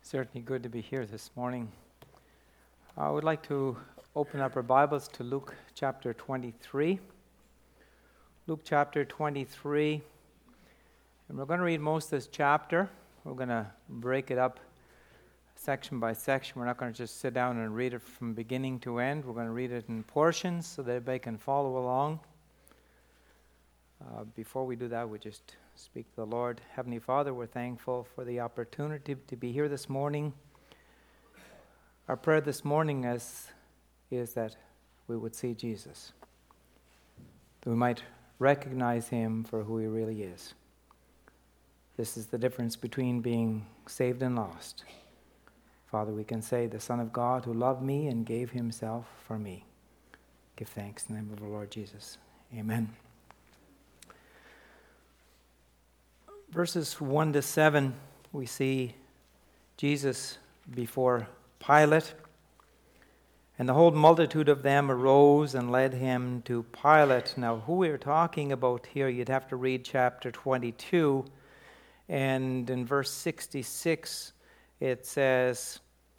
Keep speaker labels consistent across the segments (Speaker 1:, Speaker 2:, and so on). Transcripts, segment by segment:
Speaker 1: Certainly good to be here this morning. I would like to open up our Bibles to Luke chapter 23. Luke chapter 23. And we're going to read most of this chapter. We're going to break it up section by section. We're not going to just sit down and read it from beginning to end. We're going to read it in portions so that everybody can follow along. Before we do that, we just speak to the Lord. Heavenly Father, we're thankful for the opportunity to be here this morning. Our prayer this morning is that we would see Jesus, that we might recognize him for who he really is. This is the difference between being saved and lost. Father, we can say, the Son of God who loved me and gave himself for me. Give thanks in the name of the Lord Jesus. Amen. Verses 1 to 7, we see Jesus before Pilate. And the whole multitude of them arose and led him to Pilate. Now, who we're talking about here, you'd have to read chapter 22. And in verse 66, it says,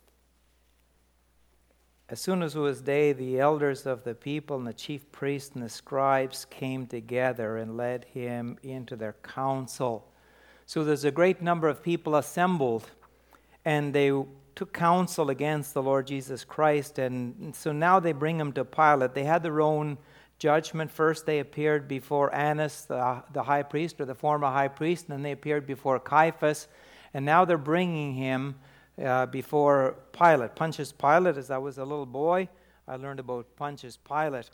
Speaker 1: as soon as it was day, the elders of the people and the chief priests and the scribes came together and led him into their council. So there's a great number of people assembled, and they took counsel against the Lord Jesus Christ. And so now they bring him to Pilate. They had their own judgment. First they appeared before Annas, the high priest, or the former high priest, and then they appeared before Caiaphas. And now they're bringing him before Pilate. Pontius Pilate, as I was a little boy, I learned about Pontius Pilate.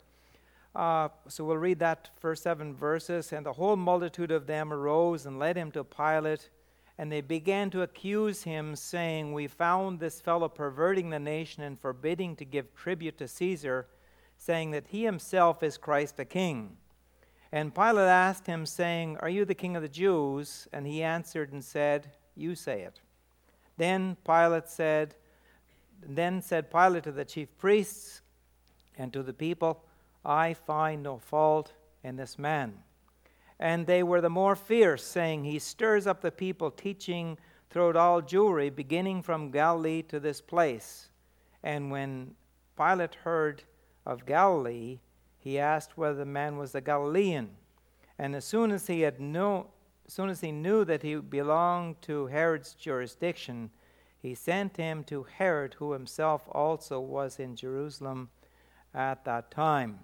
Speaker 1: So we'll read that first 7 verses. And the whole multitude of them arose and led him to Pilate. And they began to accuse him, saying, we found this fellow perverting the nation and forbidding to give tribute to Caesar, saying that he himself is Christ the King. And Pilate asked him, saying, are you the king of the Jews? And he answered and said, you say it. Then said Pilate to the chief priests and to the people, I find no fault in this man. And they were the more fierce, saying, he stirs up the people, teaching throughout all Jewry, beginning from Galilee to this place. And when Pilate heard of Galilee, he asked whether the man was a Galilean. And as soon as he knew that he belonged to Herod's jurisdiction, he sent him to Herod, who himself also was in Jerusalem at that time.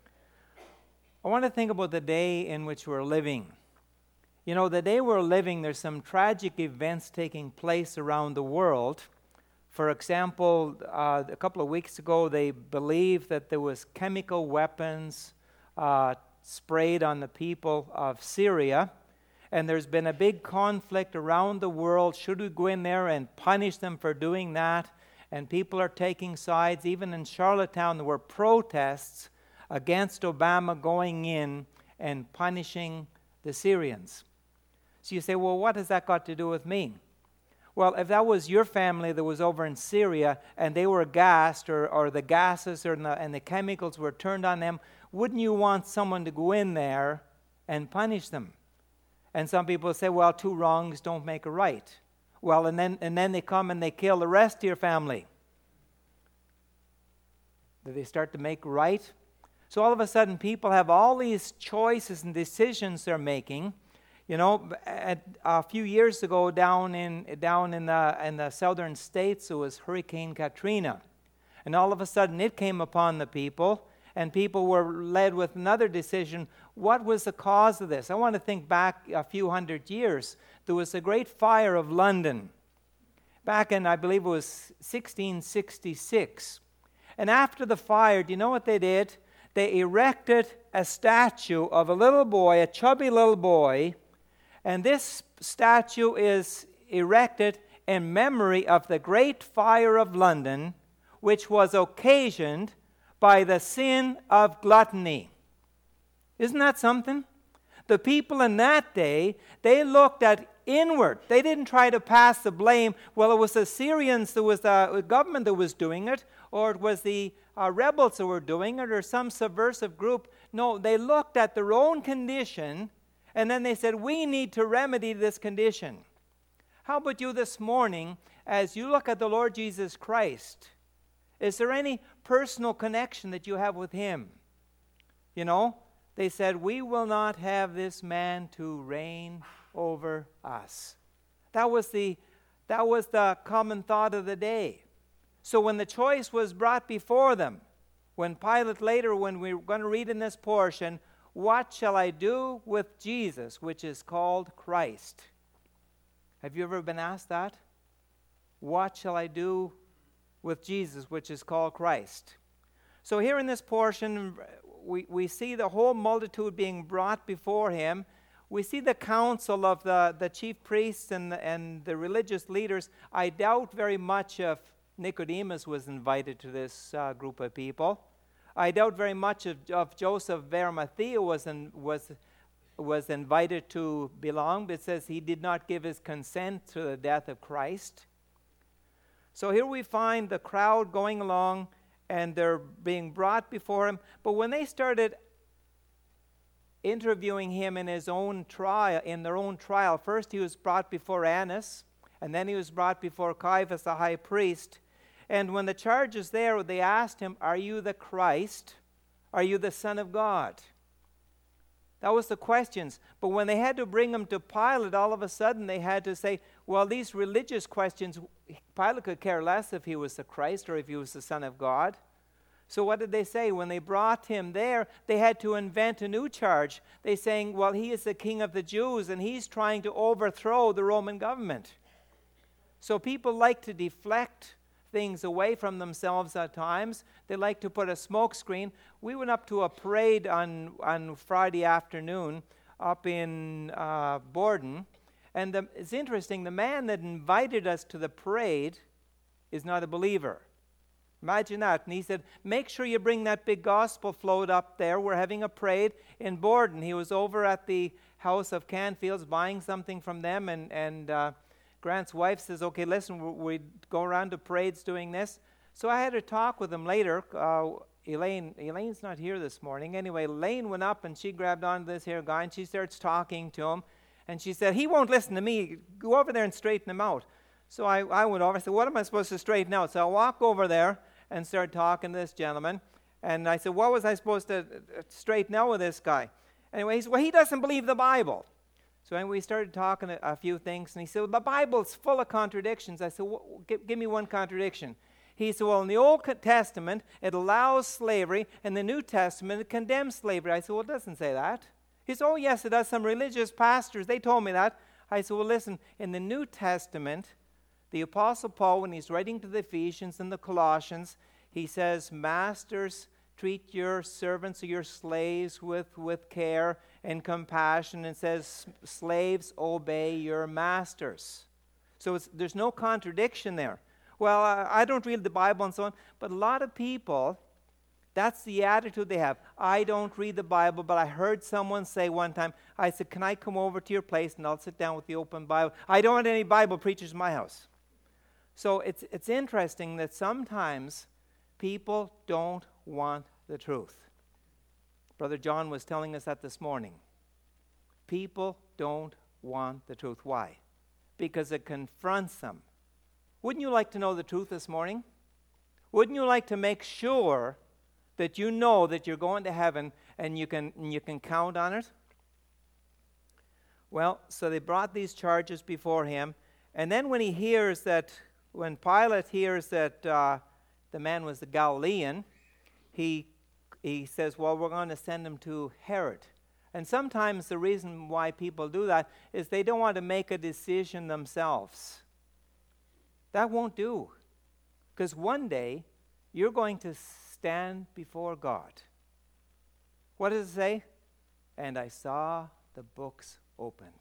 Speaker 1: I want to think about the day in which we're living. You know, the day we're living, there's some tragic events taking place around the world. For example, a couple of weeks ago, they believed that there was chemical weapons sprayed on the people of Syria. And there's been a big conflict around the world. Should we go in there and punish them for doing that? And people are taking sides. Even in Charlottetown, there were protests against Obama going in and punishing the Syrians. So you say, well, what has that got to do with me? Well, if that was your family that was over in Syria and they were gassed or the gases and the chemicals were turned on them, wouldn't you want someone to go in there and punish them? And some people say, well, 2 wrongs don't make a right. Well, and then they come and they kill the rest of your family. Do they start to make right? So all of a sudden, people have all these choices and decisions they're making. You know, a few years ago, down in the southern states, there was Hurricane Katrina, and all of a sudden, it came upon the people, and people were led with another decision. What was the cause of this? I want to think back a few hundred years. There was a great fire of London back in, I believe it was 1666. And after the fire, do you know what they did? They erected a statue of a little boy, a chubby little boy, and this statue is erected in memory of the Great Fire of London, which was occasioned by the sin of gluttony. Isn't that something? The people in that day, they looked at inward. They didn't try to pass the blame. Well, it was the Syrians, there was the government that was doing it, or it was the rebels that were doing it, or some subversive group. No, they looked at their own condition, and then they said, we need to remedy this condition. How about you this morning as you look at the Lord Jesus Christ, is there any personal connection that you have with him? You know, they said, we will not have this man to reign over us. That was the common thought of the day. So when the choice was brought before them, when Pilate later, when we're going to read in this portion, what shall I do with Jesus, which is called Christ? Have you ever been asked that? What shall I do with Jesus, which is called Christ? So here in this portion, we see the whole multitude being brought before him. We see the council of the chief priests and the religious leaders. I doubt very much if Nicodemus was invited to this group of people. I doubt very much if Joseph of Arimathea was invited to belong, but it says he did not give his consent to the death of Christ. So here we find the crowd going along, and they're being brought before him. But when they started interviewing him in their own trial, first he was brought before Annas, and then he was brought before Caiaphas, the high priest. And when the charge is there, they asked him, are you the Christ? Are you the Son of God? That was the questions. But when they had to bring him to Pilate, all of a sudden they had to say, well, these religious questions, Pilate could care less if he was the Christ or if he was the Son of God. So what did they say? When they brought him there, they had to invent a new charge. They saying, well, he is the King of the Jews, and he's trying to overthrow the Roman government. So people like to deflect things away from themselves at times. They like to put a smoke screen. We went up to a parade on Friday afternoon up in Borden. And it's interesting, the man that invited us to the parade is not a believer. Imagine that. And he said, make sure you bring that big gospel float up there. We're having a parade in Borden. He was over at the house of Canfields buying something from them, and Grant's wife says, okay, listen, we go around to parades doing this. So I had a talk with him later. Elaine's not here this morning. Anyway, Elaine went up and she grabbed onto this here guy and she starts talking to him. And she said, he won't listen to me. Go over there and straighten him out. So I went over. I said, what am I supposed to straighten out? So I walk over there and start talking to this gentleman. And I said, what was I supposed to straighten out with this guy? Anyway, he said, well, he doesn't believe the Bible. So anyway, we started talking a few things, and he said, well, the Bible's full of contradictions. I said, well, give me one contradiction. He said, well, in the Old Testament, it allows slavery, and the New Testament, it condemns slavery. I said, well, it doesn't say that. He said, oh, yes, it does. Some religious pastors, they told me that. I said, well, listen, in the New Testament, the Apostle Paul, when he's writing to the Ephesians and the Colossians, he says, masters, treat your servants or your slaves with care and compassion, and says, slaves, obey your masters. So there's no contradiction there. Well, I don't read the Bible and so on, but a lot of people, that's the attitude they have. I don't read the Bible, but I heard someone say one time, I said, can I come over to your place and I'll sit down with the open Bible? I don't want any Bible preachers in my house. So it's interesting that sometimes people don't want the truth. Brother John was telling us that this morning. People don't want the truth. Why? Because it confronts them. Wouldn't you like to know the truth this morning? Wouldn't you like to make sure that you know that you're going to heaven and you can count on it? Well, so they brought these charges before him, and then when Pilate hears that the man was the Galilean, he says, well, we're going to send him to Herod. And sometimes the reason why people do that is they don't want to make a decision themselves. That won't do. Because one day, you're going to stand before God. What does it say? And I saw the books opened.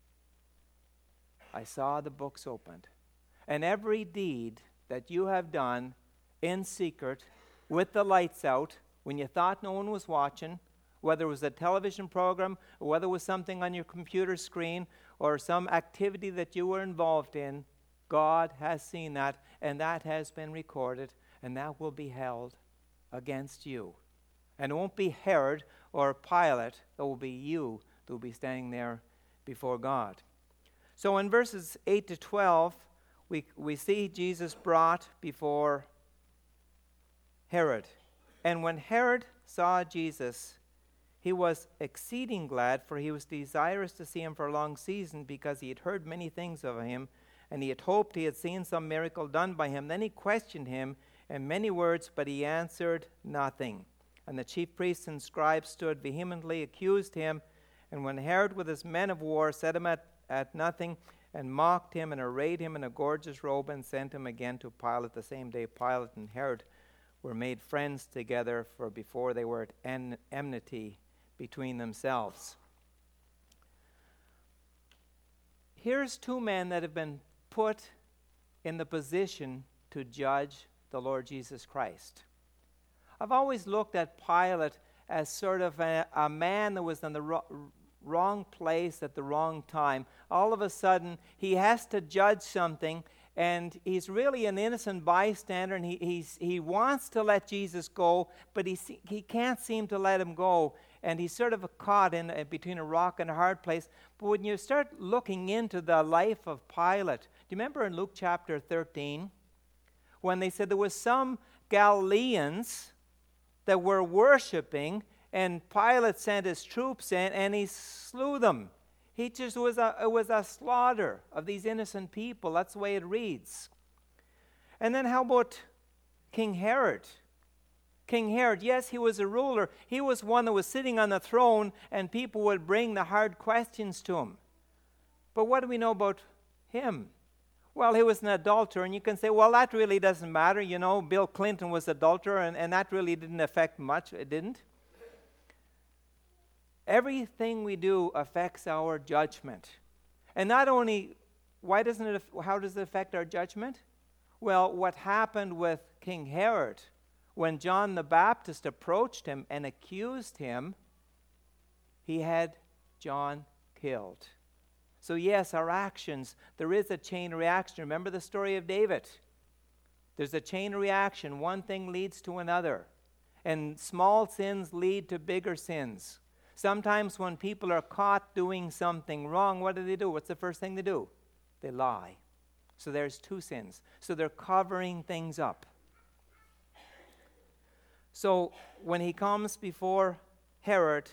Speaker 1: I saw the books opened. And every deed that you have done in secret, with the lights out, when you thought no one was watching, whether it was a television program, or whether it was something on your computer screen, or some activity that you were involved in, God has seen that, and that has been recorded, and that will be held against you. And it won't be Herod or Pilate, it will be you that will be standing there before God. So in verses 8 to 12, we see Jesus brought before Herod. And when Herod saw Jesus, he was exceeding glad, for he was desirous to see him for a long season, because he had heard many things of him, and he had hoped he had seen some miracle done by him. Then he questioned him in many words, but he answered nothing. And the chief priests and scribes stood vehemently, accused him. And when Herod with his men of war set him at nothing, and mocked him, and arrayed him in a gorgeous robe, and sent him again to Pilate the same day, Pilate and Herod were made friends together, for before they were at enmity between themselves. Here's two men that have been put in the position to judge the Lord Jesus Christ. I've always looked at Pilate as sort of a man that was in the wrong place at the wrong time. All of a sudden, he has to judge something, and he's really an innocent bystander, and he wants to let Jesus go, but he can't seem to let him go, and he's sort of caught in between a rock and a hard place. But when you start looking into the life of Pilate, do you remember in Luke chapter 13, when they said there was some Galileans that were worshiping, and Pilate sent his troops in, and he slew them. It was a slaughter of these innocent people. That's the way it reads. And then how about King Herod? King Herod, yes, he was a ruler. He was one that was sitting on the throne, and people would bring the hard questions to him. But what do we know about him? Well, he was an adulterer, and you can say, well, that really doesn't matter. You know, Bill Clinton was an adulterer, and that really didn't affect much. It didn't. Everything we do affects our judgment. And not only, how does it affect our judgment? Well, what happened with King Herod, when John the Baptist approached him and accused him, he had John killed. So yes, our actions, there is a chain reaction. Remember the story of David. There's a chain reaction. One thing leads to another. And small sins lead to bigger sins. Sometimes when people are caught doing something wrong, what do? What's the first thing they do? They lie. So there's two sins. So they're covering things up. So when he comes before Herod,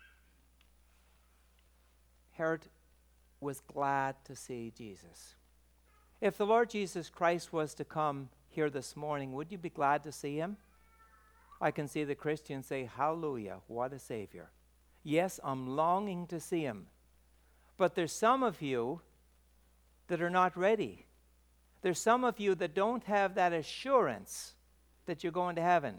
Speaker 1: Herod was glad to see Jesus. If the Lord Jesus Christ was to come here this morning, would you be glad to see him? I can see the Christians say, hallelujah, what a Savior. Yes, I'm longing to see him. But there's some of you that are not ready. There's some of you that don't have that assurance that you're going to heaven.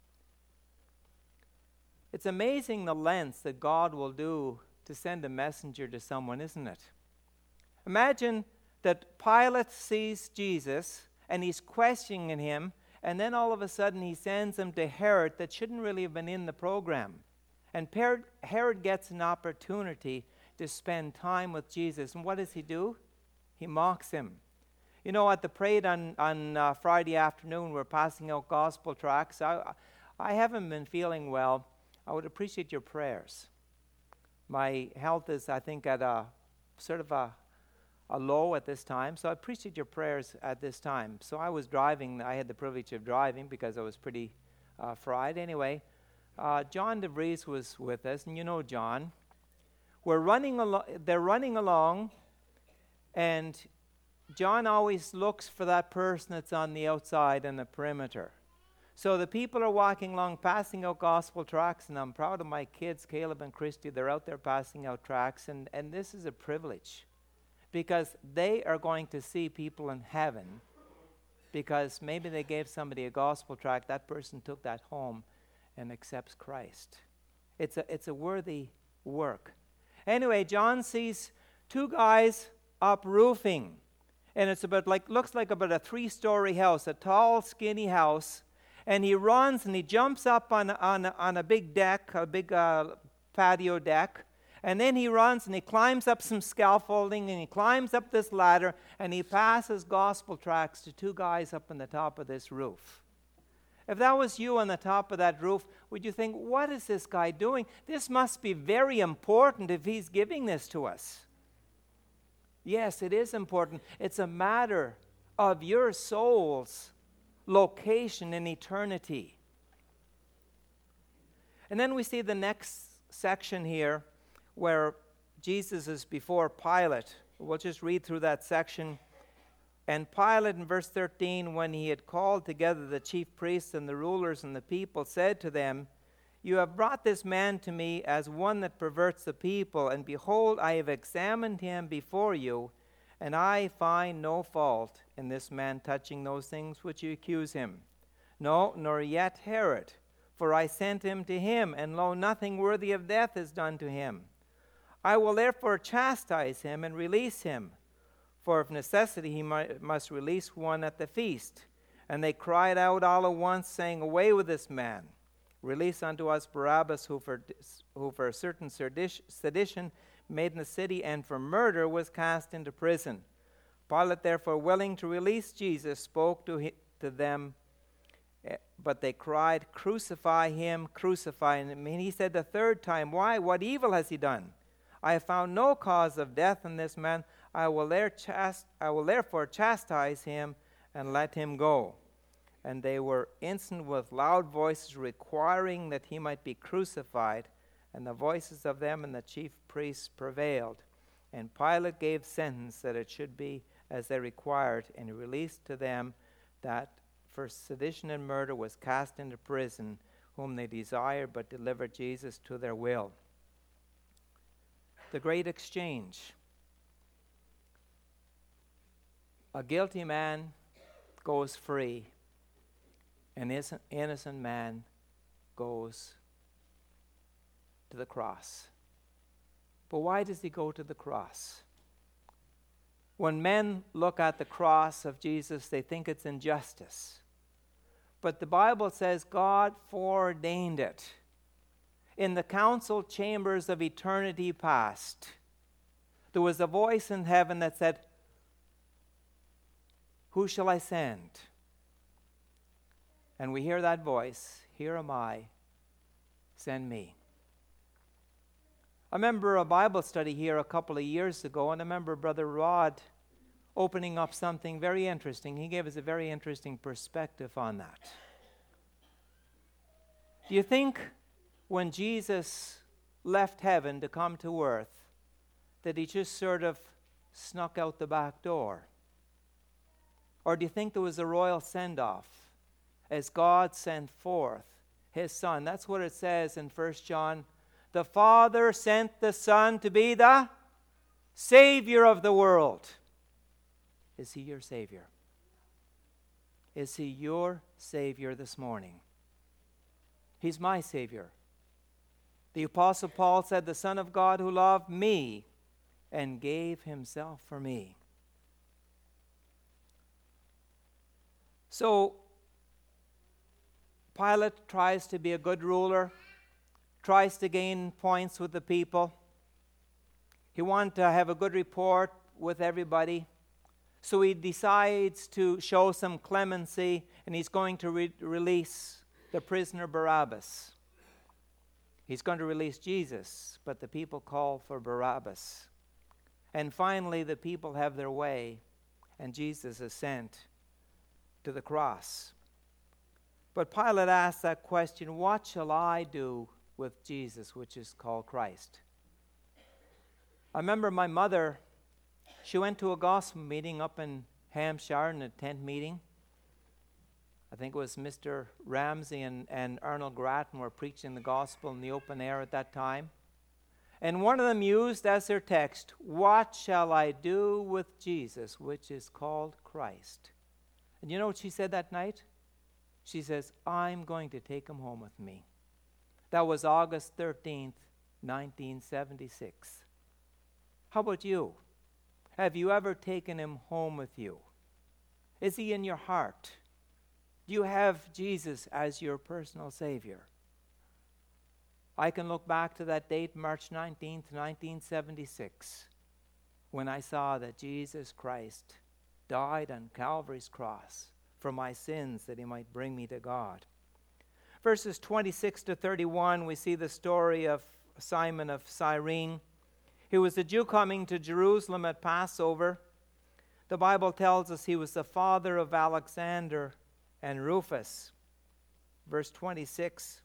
Speaker 1: It's amazing the lengths that God will do to send a messenger to someone, isn't it? Imagine that Pilate sees Jesus and he's questioning him, and then all of a sudden he sends him to Herod that shouldn't really have been in the program. And Herod gets an opportunity to spend time with Jesus. And what does he do? He mocks him. You know, at the parade on Friday afternoon, we're passing out gospel tracts. I haven't been feeling well. I would appreciate your prayers. My health is, I think, at a sort of a low at this time, so I appreciate your prayers at this time. So I was driving. I had the privilege of driving because I was pretty fried. Anyway, John DeVries was with us, and you know John. They're running along, and John always looks for that person that's on the outside and the perimeter. So the people are walking along, passing out gospel tracts, and I'm proud of my kids, Caleb and Christy. They're out there passing out tracts, and this is a privilege because they are going to see people in heaven because maybe they gave somebody a gospel tract, that person took that home and accepts Christ. It's a worthy work. Anyway, John sees two guys up roofing, and it's looks like about a 3-story house, a tall, skinny house. And he runs and he jumps up on a big deck, a big patio deck. And then he runs and he climbs up some scaffolding and he climbs up this ladder and he passes gospel tracts to two guys up on the top of this roof. If that was you on the top of that roof, would you think, what is this guy doing? This must be very important if he's giving this to us. Yes, it is important. It's a matter of your soul's location in eternity. And then we see the next section here where Jesus is before Pilate. We'll just read through that section. And Pilate, in verse 13, when he had called together the chief priests and the rulers and the people, said to them, "You have brought this man to me as one that perverts the people, and behold, I have examined him before you, and I find no fault in this man touching those things which you accuse him. No, nor yet Herod, for I sent him to him, and lo, nothing worthy of death is done to him. I will therefore chastise him and release him. For of necessity he must release one at the feast." And they cried out all at once, saying, "Away with this man! Release unto us Barabbas, who for a certain sedition made in the city, and for murder was cast into prison." Pilate, therefore, willing to release Jesus, spoke to them, but they cried, "Crucify him, crucify him." And he said the third time, "Why? What evil has he done? I have found no cause of death in this man. I will therefore chastise him and let him go." And they were instant with loud voices, requiring that he might be crucified. And the voices of them and the chief priests prevailed. And Pilate gave sentence that it should be as they required, and he released to them that for sedition and murder was cast into prison, whom they desired, but delivered Jesus to their will. The great exchange. A guilty man goes free. An innocent man goes to the cross. But why does he go to the cross? When men look at the cross of Jesus, they think it's injustice. But the Bible says God foreordained it. In the council chambers of eternity past, there was a voice in heaven that said, "Who shall I send?" And we hear that voice, "Here am I, send me." I remember a Bible study here a couple of years ago, and I remember Brother Rod opening up something very interesting. He gave us a very interesting perspective on that. Do you think when Jesus left heaven to come to earth that he just sort of snuck out the back door? Or do you think there was a royal send-off as God sent forth his Son? That's what it says in 1 John. The Father sent the Son to be the Savior of the world. Is he your Savior? Is he your Savior this morning? He's my Savior. The Apostle Paul said, "The Son of God who loved me and gave himself for me." So, Pilate tries to be a good ruler, tries to gain points with the people. He wants to have a good report with everybody. So he decides to show some clemency, and he's going to release the prisoner Barabbas. He's going to release Jesus, but the people call for Barabbas. And finally, the people have their way, and Jesus is sent to the cross. But Pilate asked that question, "What shall I do with Jesus, which is called Christ?" I remember my mother, she went to a gospel meeting up in Hampshire, in a tent meeting. I think it was Mr. Ramsey and Arnold Grattan were preaching the gospel in the open air at that time. And one of them used as their text, "What shall I do with Jesus, which is called Christ?" And you know what she said that night? She says, "I'm going to take him home with me." That was August 13th, 1976. How about you? Have you ever taken him home with you? Is he in your heart? Do you have Jesus as your personal Savior? I can look back to that date, March 19th, 1976, when I saw that Jesus Christ died on Calvary's cross for my sins that he might bring me to God. Verses 26 to 31, we see the story of Simon of Cyrene. He was a Jew coming to Jerusalem at Passover. The Bible tells us he was the father of Alexander and Rufus. Verse 26.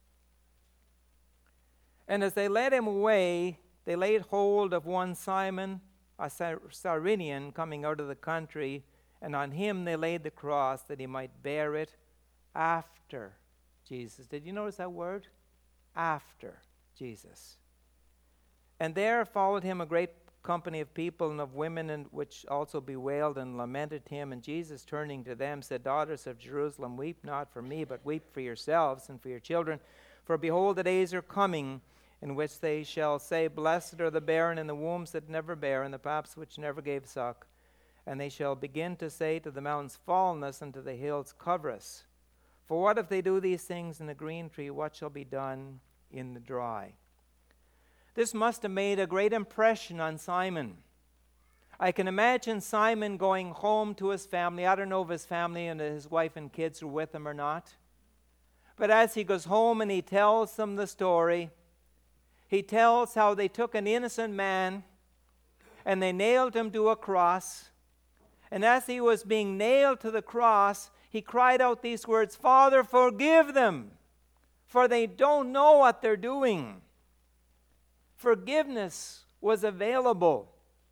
Speaker 1: And as they led him away, they laid hold of one Simon, a Cyrenian, coming out of the country, and on him they laid the cross that he might bear it after Jesus. Did you notice that word? After Jesus. And there followed him a great company of people and of women, and which also bewailed and lamented him. And Jesus, turning to them, said, Daughters of Jerusalem, weep not for me, but weep for yourselves and for your children. For behold, the days are coming, in which they shall say, Blessed are the barren and the wombs that never bear, and the paps which never gave suck. And they shall begin to say to the mountains, Fall on us, and to the hills, cover us. For what if they do these things in the green tree? What shall be done in the dry? This must have made a great impression on Simon. I can imagine Simon going home to his family. I don't know if his family and his wife and kids are with him or not. But as he goes home and he tells them the story, he tells how they took an innocent man and they nailed him to a cross. And as he was being nailed to the cross, he cried out these words, Father, forgive them, for they don't know what they're doing. Forgiveness was available.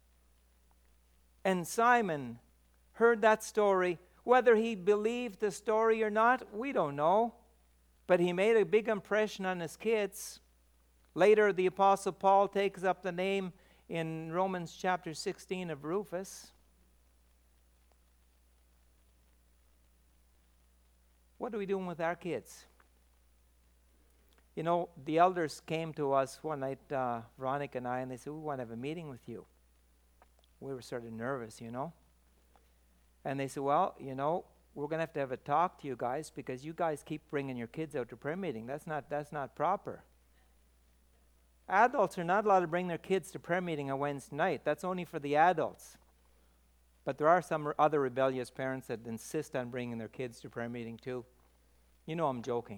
Speaker 1: And Simon heard that story. Whether he believed the story or not, we don't know. But he made a big impression on his kids. Later, the Apostle Paul takes up the name in Romans chapter 16 of Rufus. What are we doing with our kids? You know, the elders came to us one night, Veronica and I, and they said, we want to have a meeting with you. We were sort of nervous, you know. And they said, well, you know, we're going to have a talk to you guys because you guys keep bringing your kids out to prayer meeting. That's not proper. Adults are not allowed to bring their kids to prayer meeting on Wednesday night. That's only for the adults. But there are some other rebellious parents that insist on bringing their kids to prayer meeting too. You know I'm joking.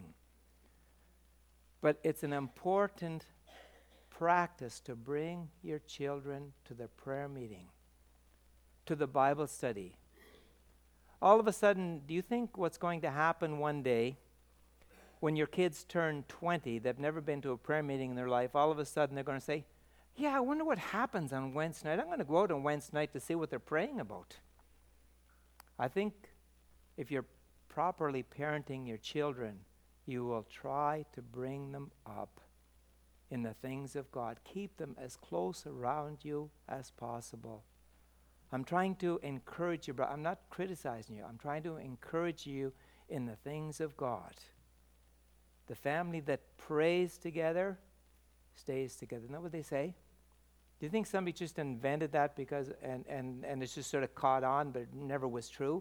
Speaker 1: But it's an important practice to bring your children to the prayer meeting, to the Bible study. All of a sudden, do you think what's going to happen one day when your kids turn 20, they've never been to a prayer meeting in their life, all of a sudden they're going to say, yeah, I wonder what happens on Wednesday night. I'm going to go out on Wednesday night to see what they're praying about. I think if you're properly parenting your children, you will try to bring them up in the things of God. Keep them as close around you as possible. I'm trying to encourage you, but I'm not criticizing you. I'm trying to encourage you in the things of God. The family that prays together stays together. Isn't that what they say? Do you think somebody just invented that because and it's just sort of caught on, but it never was true?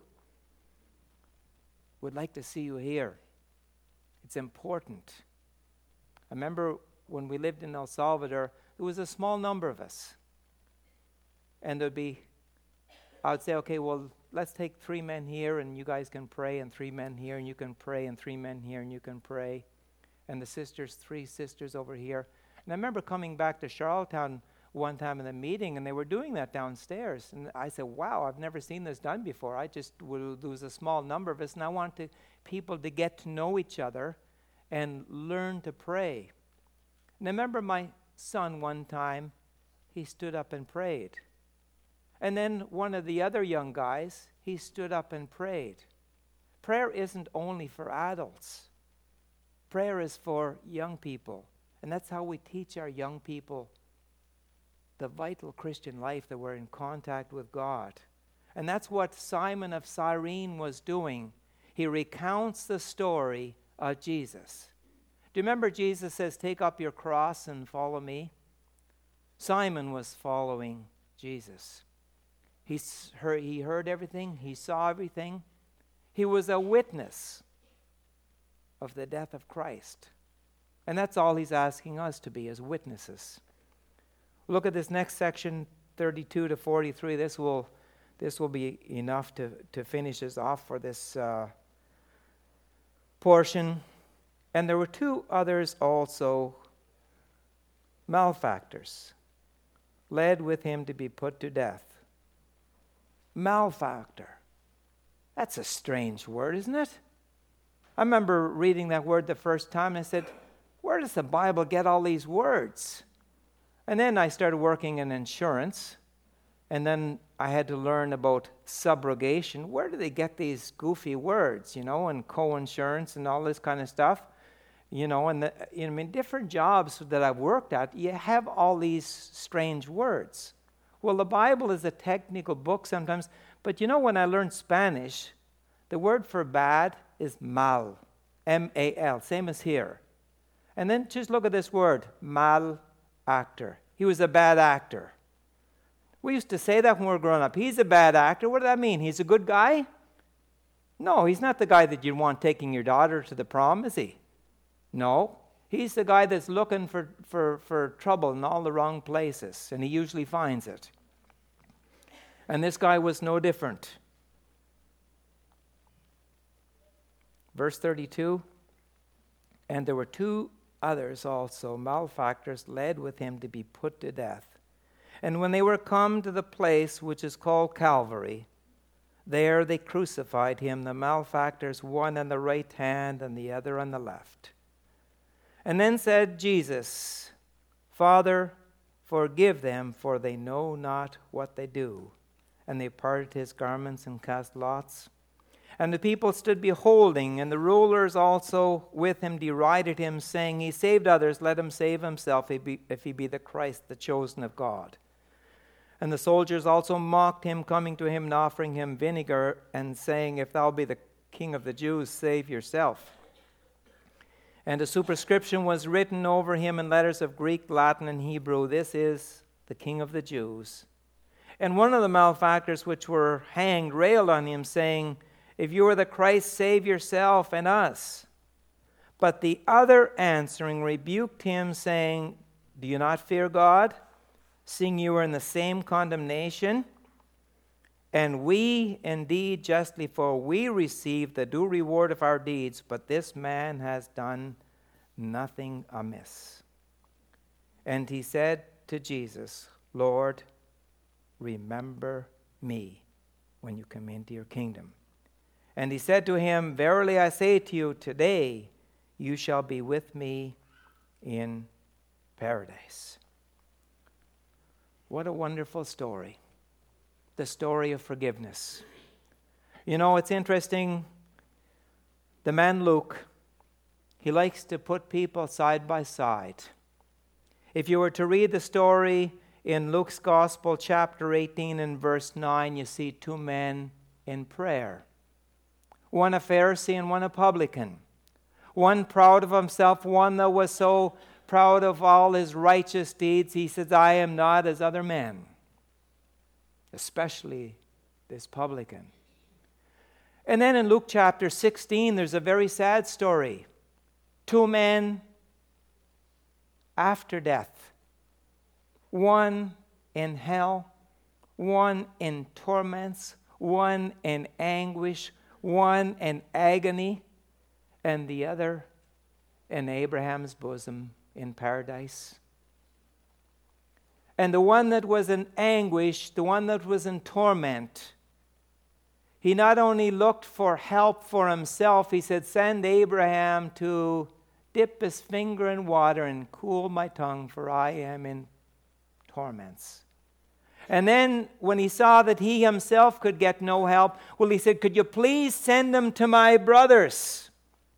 Speaker 1: Would like to see you here. It's important. I remember when we lived in El Salvador, there was a small number of us. And I would say, okay, well, let's take 3 men here and you guys can pray, and 3 men here and you can pray, and 3 men here and you can pray. And the sisters, 3 sisters over here. And I remember coming back to Charlottetown one time in the meeting, and they were doing that downstairs. And I said, wow, I've never seen this done before. There was a small number of us, and I wanted people to get to know each other and learn to pray. And I remember my son one time, he stood up and prayed. And then one of the other young guys, he stood up and prayed. Prayer isn't only for adults. Prayer is for young people. And that's how we teach our young people the vital Christian life, that we're in contact with God. And that's what Simon of Cyrene was doing. He recounts the story of Jesus. Do you remember Jesus says, take up your cross and follow me? Simon was following Jesus. He heard everything. He saw everything. He was a witness of the death of Christ. And that's all he's asking us to be, as witnesses. Look at this next section, 32 to 43. This will be enough to finish us off for this portion. And there were 2 others also, malefactors, led with him to be put to death. Malefactor. That's a strange word, isn't it? I remember reading that word the first time and I said, where does the Bible get all these words? And then I started working in insurance, and then I had to learn about subrogation. Where do they get these goofy words, and co-insurance and all this kind of stuff? And different jobs that I've worked at, you have all these strange words. Well, the Bible is a technical book sometimes, but when I learned Spanish, the word for bad is mal, M-A-L, same as here. And then just look at this word, mal actor. He was a bad actor. We used to say that when we were growing up. He's a bad actor. What does that mean? He's a good guy? No, he's not the guy that you want taking your daughter to the prom, is he? No. He's the guy that's looking for trouble in all the wrong places, and he usually finds it. And this guy was no different. Verse 32, and there were two others also, malefactors, led with him to be put to death. And when they were come to the place which is called Calvary, there they crucified him, the malefactors, one on the right hand and the other on the left. And then said Jesus, Father, forgive them, for they know not what they do. And they parted his garments and cast lots. And the people stood beholding, and the rulers also with him derided him, saying, He saved others, let him save himself, if he be the Christ, the chosen of God. And the soldiers also mocked him, coming to him and offering him vinegar, and saying, If thou be the King of the Jews, save yourself. And a superscription was written over him in letters of Greek, Latin, and Hebrew, This is the King of the Jews. And one of the malefactors which were hanged railed on him, saying, If you are the Christ, save yourself and us. But the other answering rebuked him, saying, Do you not fear God, seeing you are in the same condemnation? And we indeed justly, for we receive the due reward of our deeds, but this man has done nothing amiss. And he said to Jesus, Lord, remember me when you come into your kingdom. And he said to him, Verily I say to you, today you shall be with me in paradise. What a wonderful story. The story of forgiveness. It's interesting. The man Luke, he likes to put people side by side. If you were to read the story in Luke's Gospel, chapter 18 and verse 9, you see two men in prayer. One a Pharisee and one a publican. One proud of himself, one that was so proud of all his righteous deeds, he says, I am not as other men. Especially this publican. And then in Luke chapter 16, there's a very sad story. Two men after death. One in hell, one in torments, one in anguish, one in agony, and the other in Abraham's bosom in paradise. And the one that was in anguish, the one that was in torment, he not only looked for help for himself, he said, Send Abraham to dip his finger in water and cool my tongue, for I am in torments. And then when he saw that he himself could get no help, well, he said, Could you please send them to my brothers?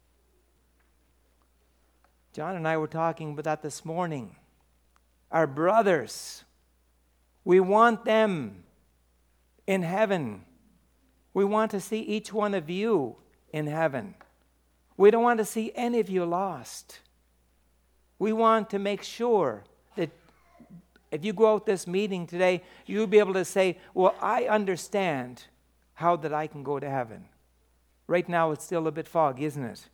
Speaker 1: John and I were talking about that this morning. Our brothers, we want them in heaven. We want to see each one of you in heaven. We don't want to see any of you lost. We want to make sure that if you go out this meeting today, you'll be able to say, well, I understand how that I can go to heaven. Right now it's still a bit foggy, isn't it?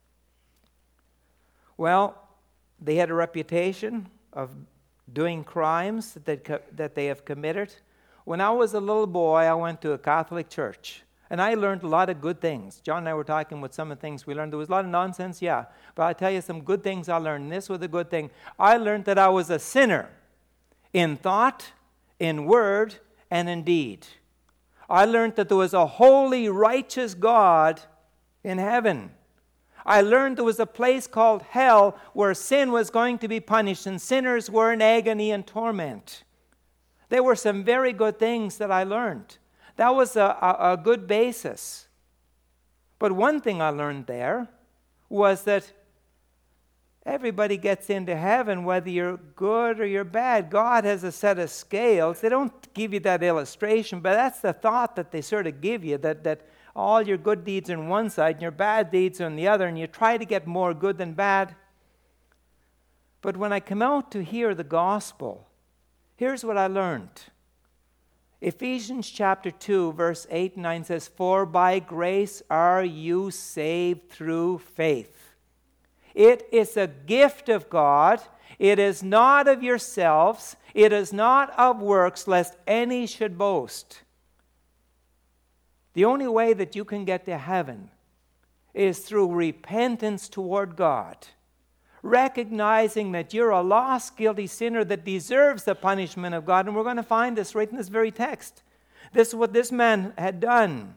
Speaker 1: Well, they had a reputation of doing crimes that they have committed. When I was a little boy, I went to a Catholic church, and I learned a lot of good things. John and I were talking about some of the things we learned. There was a lot of nonsense, yeah, but I'll tell you some good things I learned, and this was a good thing. I learned that I was a sinner in thought, in word, and in deed. I learned that there was a holy, righteous God in heaven. I learned there was a place called hell where sin was going to be punished and sinners were in agony and torment. There were some very good things that I learned. That was a good basis. But one thing I learned there was that everybody gets into heaven whether you're good or you're bad. God has a set of scales. They don't give you that illustration, but that's the thought that they sort of give you, that all your good deeds are on one side and your bad deeds are on the other, and you try to get more good than bad. But when I come out to hear the gospel, here's what I learned. Ephesians chapter 2, verse 8 and 9 says, "For by grace are you saved through faith. It is a gift of God. It is not of yourselves. It is not of works, lest any should boast." The only way that you can get to heaven is through repentance toward God, recognizing that you're a lost, guilty sinner that deserves the punishment of God. And we're going to find this right in this very text. This is what this man had done.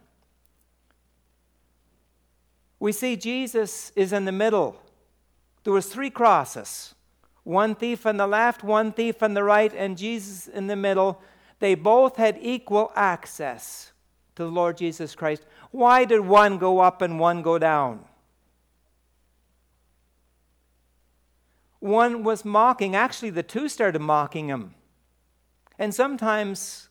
Speaker 1: We see Jesus is in the middle. There was 3 crosses. One thief on the left, one thief on the right, and Jesus in the middle. They both had equal access to the Lord Jesus Christ. Why did one go up and one go down? One was mocking. Actually, the two started mocking him. And sometimes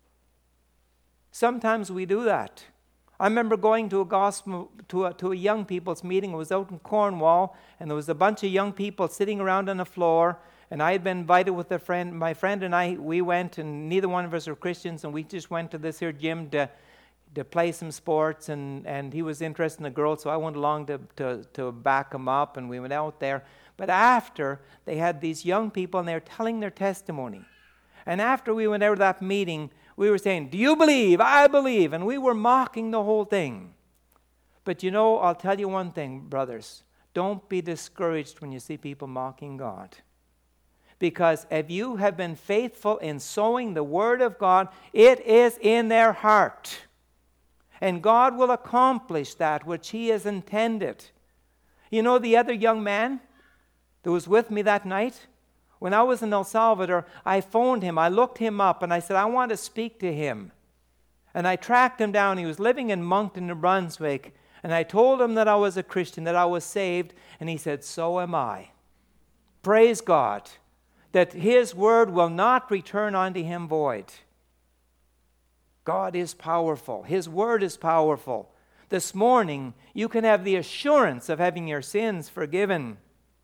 Speaker 1: we do that. I remember going to a young people's meeting. It was out in Cornwall, and there was a bunch of young people sitting around on the floor. And I had been invited with a friend. My friend and I, we went, and neither one of us were Christians, and we just went to this here gym to play some sports, and he was interested in the girls, so I went along to back him up, and we went out there. But after, they had these young people, and they were telling their testimony. And after we went out of that meeting, we were saying, "Do you believe? I believe." And we were mocking the whole thing. But I'll tell you one thing, brothers. Don't be discouraged when you see people mocking God. Because if you have been faithful in sowing the word of God, it is in their heart. And God will accomplish that which He has intended. The other young man that was with me that night, when I was in El Salvador, I phoned him. I looked him up, and I said, "I want to speak to him." And I tracked him down. He was living in Moncton, New Brunswick. And I told him that I was a Christian, that I was saved. And he said, "So am I." Praise God, that His word will not return unto Him void. God is powerful. His word is powerful. This morning, you can have the assurance of having your sins forgiven.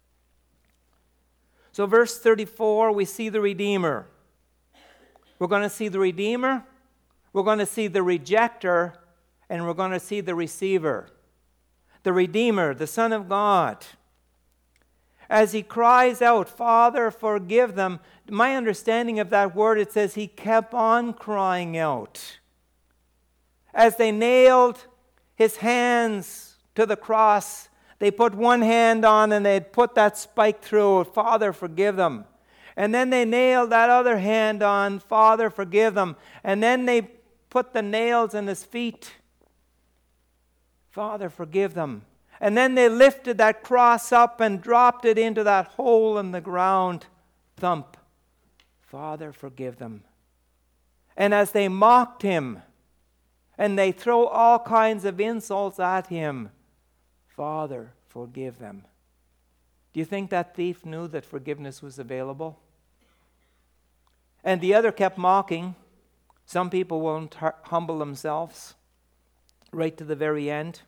Speaker 1: So verse 34, we see the Redeemer. We're going to see the Redeemer, we're going to see the rejecter, and we're going to see the receiver. The Redeemer, the Son of God. As he cries out, "Father, forgive them," my understanding of that word, it says he kept on crying out. As they nailed his hands to the cross, they put one hand on and they'd put that spike through, "Father, forgive them." And then they nailed that other hand on, "Father, forgive them." And then they put the nails in his feet. "Father, forgive them." And then they lifted that cross up and dropped it into that hole in the ground. Thump. "Father, forgive them." And as they mocked him, and they throw all kinds of insults at him, "Father, forgive them." Do you think that thief knew that forgiveness was available? And the other kept mocking. Some people won't humble themselves right to the very end.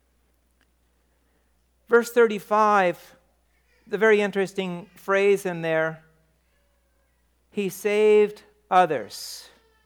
Speaker 1: Verse 35, the very interesting phrase in there, "He saved others."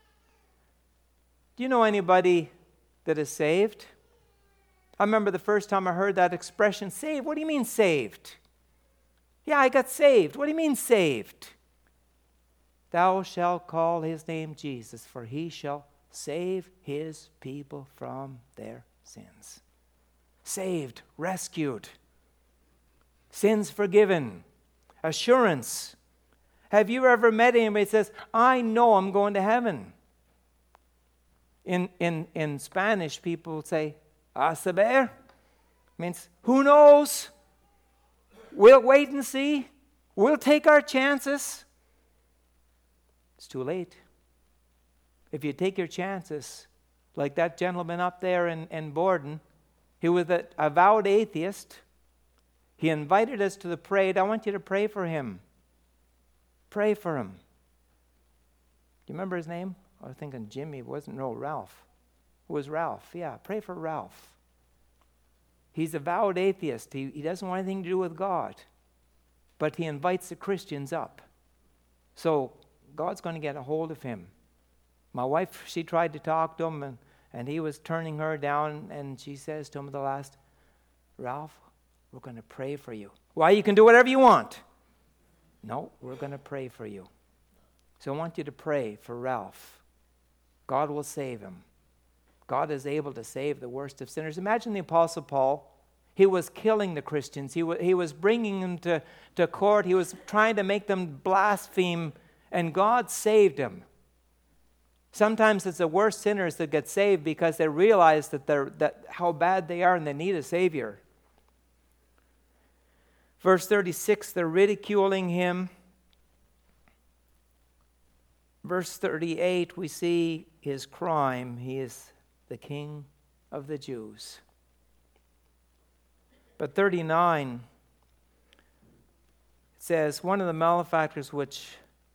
Speaker 1: Do you know anybody that is saved? I remember the first time I heard that expression, "saved." What do you mean saved? "Yeah, I got saved." What do you mean saved? "Thou shalt call his name Jesus, for he shall save his people from their sins." Saved, rescued, sins forgiven, assurance. Have you ever met anybody that says, "I know I'm going to heaven"? In Spanish, people say, a saber, means who knows? We'll wait and see. We'll take our chances. It's too late. If you take your chances, like that gentleman up there in Borden, he was an avowed atheist. He invited us to the parade. I want you to pray for him. Pray for him. Do you remember his name? I was thinking Jimmy. It wasn't. No, Ralph. It was Ralph. Yeah, pray for Ralph. He's a avowed atheist. He doesn't want anything to do with God. But he invites the Christians up. So God's going to get a hold of him. My wife, she tried to talk to him, and he was turning her down, and she says to him at the last, Ralph, we're going to pray for you. Why, you can do whatever you want. No, we're going to pray for you. So I want you to pray for Ralph. God will save him. God is able to save the worst of sinners. Imagine the Apostle Paul. He was killing the Christians. He was bringing them to court. He was trying to make them blaspheme, and God saved him. Sometimes it's the worst sinners that get saved because they realize that how bad they are and they need a Savior. Verse 36, they're ridiculing him. Verse 38, we see his crime. He is the King of the Jews. But 39, it says, one of the malefactors which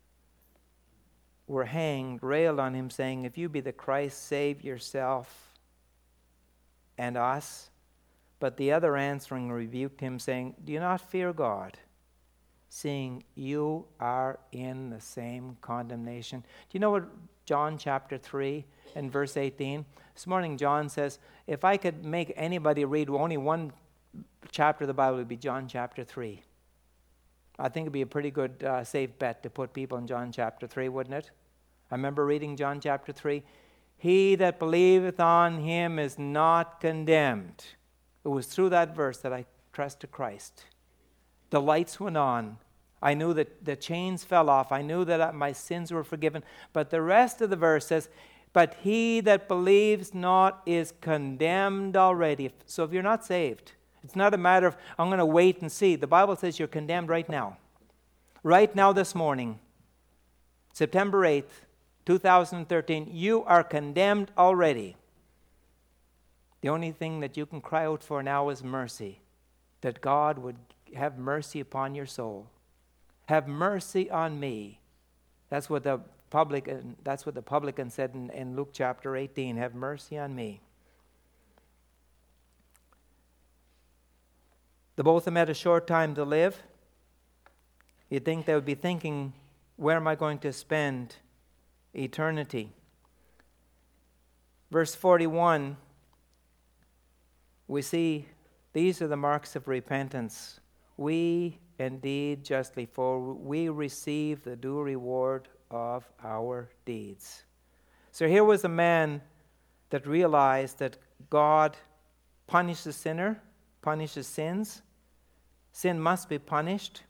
Speaker 1: were hanged railed on him, saying, if you be the Christ, save yourself and us. But the other answering rebuked him, saying, do you not fear God, seeing you are in the same condemnation? Do you know what John chapter 3 and verse 18? This morning John says, if I could make anybody read only one chapter of the Bible, it would be John chapter 3. I think it would be a pretty good safe bet to put people in John chapter 3, wouldn't it? I remember reading John chapter 3. He that believeth on him is not condemned. It was through that verse that I trusted Christ. The lights went on. I knew that the chains fell off. I knew that my sins were forgiven. But the rest of the verse says, but he that believes not is condemned already. So if you're not saved, it's not a matter of, I'm going to wait and see. The Bible says you're condemned right now. Right now this morning, September 8th, 2013, you are condemned already. The only thing that you can cry out for now is mercy. That God would have mercy upon your soul. Have mercy on me. That's what the publican said in Luke chapter 18. Have mercy on me. The both of them had a short time to live. You'd think they would be thinking, where am I going to spend eternity? Verse 41, we see these are the marks of repentance. We indeed justly, for we receive the due reward of our deeds. So here was a man that realized that God punishes the sinner, punishes sins. Sin must be punished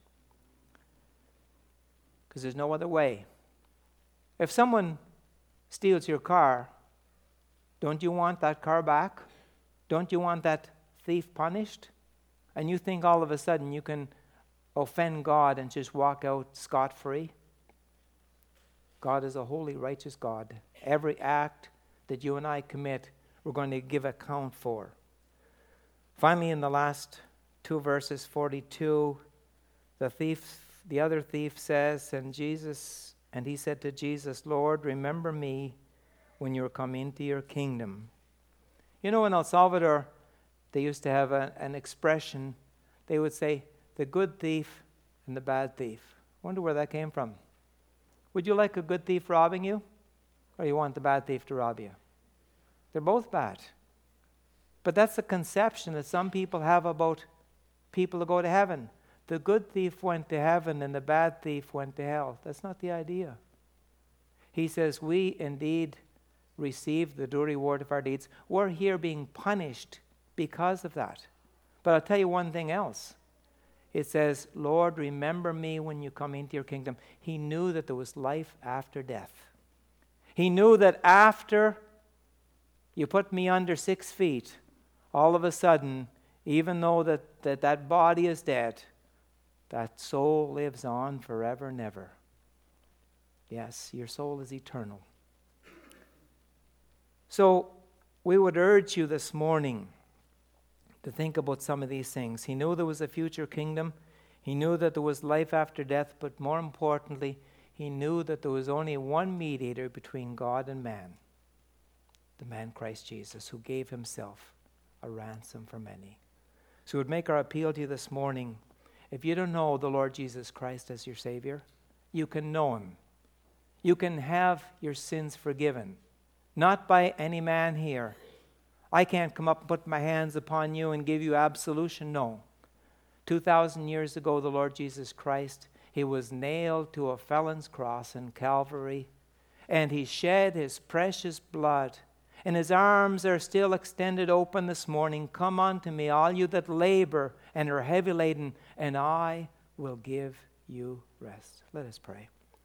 Speaker 1: because there's no other way. If someone steals your car, don't you want that car back? Don't you want that thief punished? And you think all of a sudden you can offend God and just walk out scot-free? God is a holy, righteous God. Every act that you and I commit, we're going to give account for. Finally, in the last two verses, 42, the other thief says, and he said to Jesus, Lord, remember me when you come into your kingdom. You know, in El Salvador, they used to have an expression. They would say, the good thief and the bad thief. I wonder where that came from. Would you like a good thief robbing you? Or you want the bad thief to rob you? They're both bad. But that's the conception that some people have about people who go to heaven. The good thief went to heaven and the bad thief went to hell. That's not the idea. He says, we indeed receive the due reward of our deeds. We're here being punished because of that. But I'll tell you one thing else. It says, Lord, remember me when you come into your kingdom. He knew that there was life after death. He knew that after You put me under 6 feet. All of a sudden, even though that body is dead, that soul lives on forever and ever. Yes, your soul is eternal. So we would urge you this morning to think about some of these things. He knew there was a future kingdom. He knew that there was life after death, but more importantly, he knew that there was only one mediator between God and man, the man Christ Jesus, who gave himself a ransom for many. So we would make our appeal to you this morning. If you don't know the Lord Jesus Christ as your Savior, you can know him. You can have your sins forgiven, not by any man here. I can't come up and put my hands upon you and give you absolution. No. 2,000 years ago, the Lord Jesus Christ, he was nailed to a felon's cross in Calvary, and he shed his precious blood, and his arms are still extended open this morning. Come unto me, all you that labor and are heavy laden, and I will give you rest. Let us pray.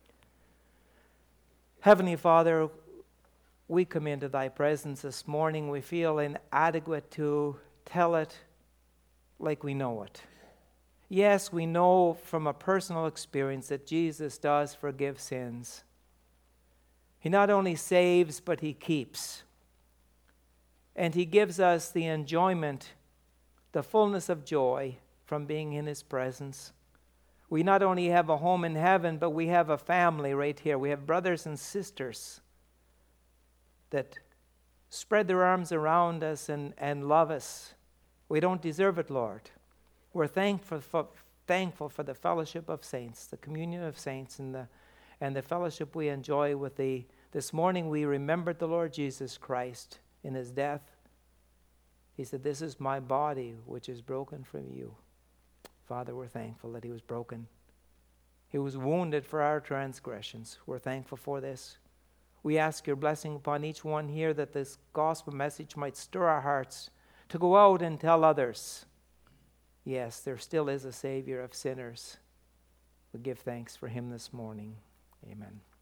Speaker 1: Heavenly Father, we come into thy presence this morning. We feel inadequate to tell it like we know it. Yes, we know from a personal experience that Jesus does forgive sins. He not only saves, but he keeps. And he gives us the enjoyment, the fullness of joy from being in his presence. We not only have a home in heaven, but we have a family right here. We have brothers and sisters that spread their arms around us and love us. We don't deserve it, Lord. We're thankful for the fellowship of saints, the communion of saints, and the fellowship we enjoy with thee. This morning we remembered the Lord Jesus Christ in his death. He said, "This is my body which is broken for you." Father, we're thankful that he was broken. He was wounded for our transgressions. We're thankful for this. We ask your blessing upon each one here, that this gospel message might stir our hearts to go out and tell others, yes, there still is a Savior of sinners. We give thanks for him this morning. Amen.